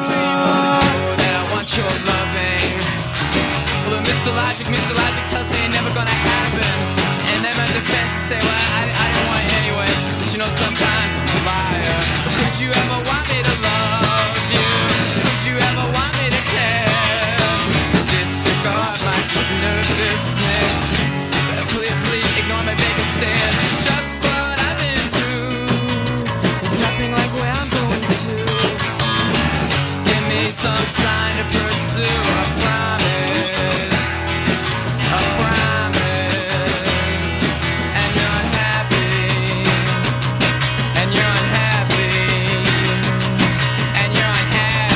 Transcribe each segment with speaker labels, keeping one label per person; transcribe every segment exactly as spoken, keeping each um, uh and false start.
Speaker 1: Oh, that I want your loving. Well, Mister Logic, Mister Logic tells me it's never gonna happen. And then my defense say, well, I, I didn't want it anyway. But you know, sometimes I'm a liar. Could you ever want me to love you? Could you ever want me to care? Disregard my nervousness. Please, please ignore my vacant stares. Just what I've been through. There's nothing like where I'm going to. Give me some sign to pursue. A promise. A promise. And you're unhappy. And you're unhappy. And you're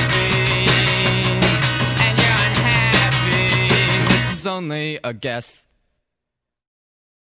Speaker 1: unhappy. And you're unhappy. This is only a guess.